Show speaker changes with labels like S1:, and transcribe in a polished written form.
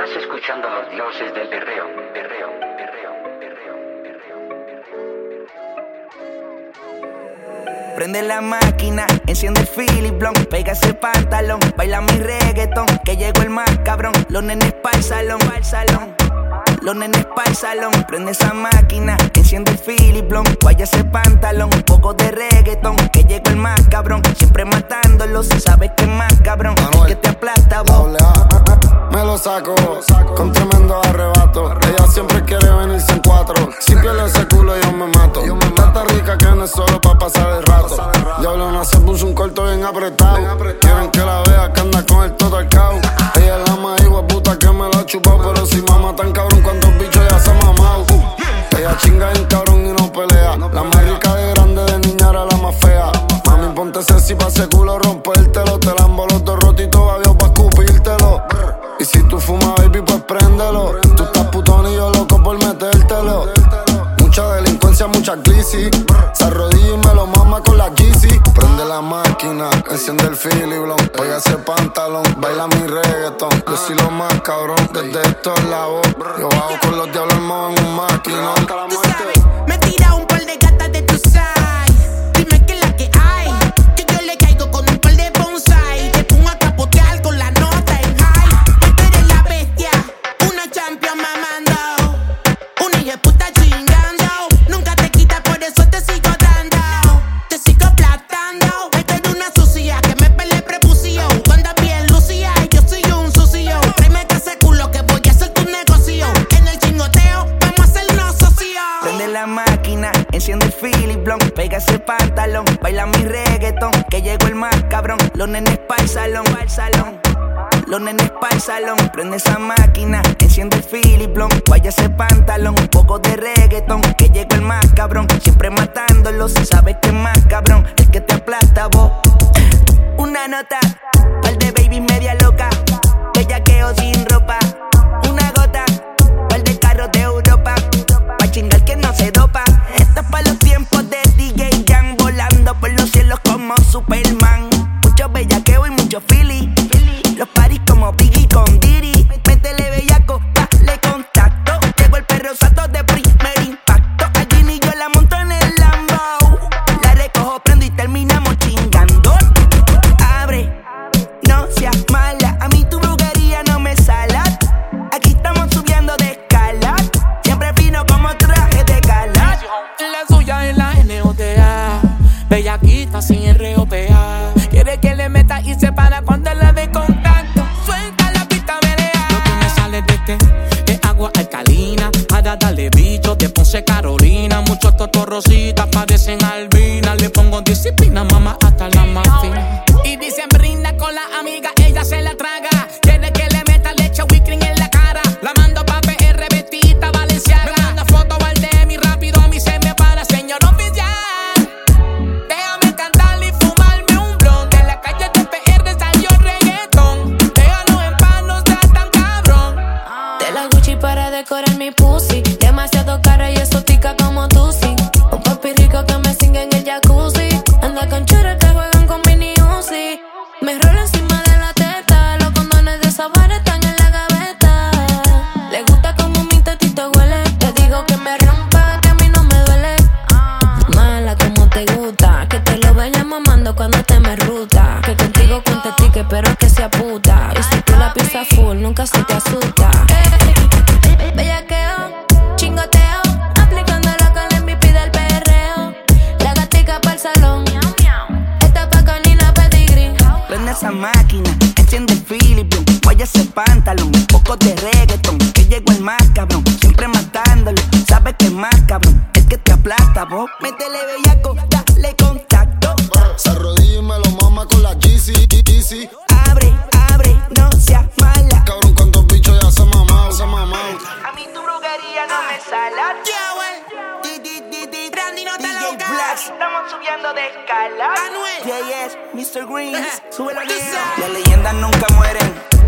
S1: Estás escuchando a los dioses del perreo, perreo, perreo, perreo, perreo.
S2: Prende la máquina, enciende el Philip Blunt, pega ese pantalón, baila mi reggaetón, que llegó el más cabrón. Los nenes pa'l salón, los nenes pa'l salón. Prende esa máquina, enciende el Philip Blunt, vaya ese pantalón, un poco de reggaetón, que llegó el más cabrón. Siempre matándolos, sabes que es más cabrón, que te aplasta vos.
S3: Me lo saco con tremendo arrebato. Ella siempre quiere venirse en cuatro. Si pierde ese culo yo me mato. Tanta rica que no es solo pa' pasar el rato. Diablona se puso un corto bien apretado. Quieren que la vea que anda con el todo al cao. Ella es la más puta que me la chupó. Pero si mama tan cabrón cuántos bichos ya se ha mamado. Ella chinga en cabrón y no pelea. La más rica de grande, de niña era la más fea. Mami ponte sexy pa' ese culo rompértelo. Te lambo los dos rotitos babios pa' escupírtelo. Y si tú fumas, baby, pues préndelo. Tú estás putón y yo loco por metértelo. Mucha delincuencia, mucha crisis. Se arrodilla y me lo mama con la Yeezy. Prende la máquina, enciende el Philip Blunt, pega ese pantalón, baila mi reggaetón. Yo soy lo más cabrón, desde estos lados. Yo bajo con los diablos armados en un maquinón.
S4: Tú sabes, me tira un par de gatas de tu side. Dime qué es la que hay, que yo le caigo con un par de bonsai. Te pongo a capotear con la nota en high. Tú eres la bestia, una champion mamando, una hija de puta chingando. Nunca te quitas, por eso te sigo dando, te sigo aplastando. Esta es una sucia que me pele prepucio. Tú andas bien lucía y yo soy un sucio. Tráeme que ese culo que voy a hacer tu negocio. En el chingoteo vamos a hacernos socios.
S2: Prende la máquina, enciende el Philip Blunt, pega ese pantalón, baila mi reggaetón, que llegó el más cabrón. Los nenes pa'l salón, los nenes pa'l salón. Prende esa máquina, enciende el Philip Blunt, vaya ese pantalón, un poco de reggaetón, que llegó el más cabrón. Siempre matándolos, sabes que es más cabrón, el que te aplasta vos. Una nota, par de baby media loca, bellaqueo sin ropa. Una gota, par de carros de Europa, pa' chingar que no se dopa. Esto es pa' los tiempos de DJ Jan, volando por los cielos como Superman. Mucho bellaqueo y mucho Philly, los paris como Biggie con Diddy. Métele bellaco, dale contacto. Llegó el perro sato de primer impacto. A Ginny yo la monto en el Lambo, la recojo, prendo y terminamos chingando. Abre, no seas mala, a mí tu brujería no me sala. Aquí estamos subiendo de escala, siempre fino como traje de gala.
S5: La suya es la NOTA, bellaquita sin ROPA. Quiere que le meta y se para cuando le dé contacto. Suelta la pista, pelea. Lo que me sale de que agua alcalina. Para darle bicho de Ponce, Carolina. Muchos totorrositas parecen albinas. Le pongo disciplina, mamá, hasta la más fina. Y dicen brinda con la amiga, ella se la traga. Quiere que le meta leche whipping en la cara. La mando pa' PR vestida Valenciaga. Me manda foto al DM y rápido a mí se me para, señor oficial. Déjame cantar y fumarme un blond. En la calle de PR salió reggaetón. Déjanos en paz, no seas tan cabrón.
S6: De la Gucci para decorar mi pussy. Demasiado cara y exótica como tú, sí. Un papi rico que me sigue en el jacuzzi. Anda con churras que juegan con mini Uzi. Me rolo encima de la teta. Los condones de Sabar están en la gaveta. Le gusta como mi tetito huele. Te digo que me rompa, que a mí no me duele. Mala como te gusta, que te lo vaya mamando cuando te me ruta. Que contigo cuente tique, pero que sea puta. Y si tú la pisas full, nunca se te asusta. Bellaqueo, chingoteo, aplicándolo con el MVP del perreo. La gatica pa'l salón, esta pa' canina pedigrí.
S2: Prende esa máquina, enciende el Philip Blunt, vaya ese pantalón, un poco de reggaetón, que llegó el más cabrón. Siempre matándolo, sabes que es más cabrón, el que te aplasta vos. Métele bellaco, dale contacto.
S3: Se arrodilla y me lo mama con la Yeezy.
S2: Abre, no seas mala.
S3: Cabrón, cuántos bichos ya se ha mamado, se ha mamado.
S2: A mí tu brujería no me sala.
S4: Randy, no te
S2: DJ
S4: lo
S2: Black, estamos subiendo de escala.
S4: Anuel.
S2: JS, Mr. Green, sube la
S4: Tú
S2: vida.
S4: sabes.
S2: Las leyendas nunca mueren.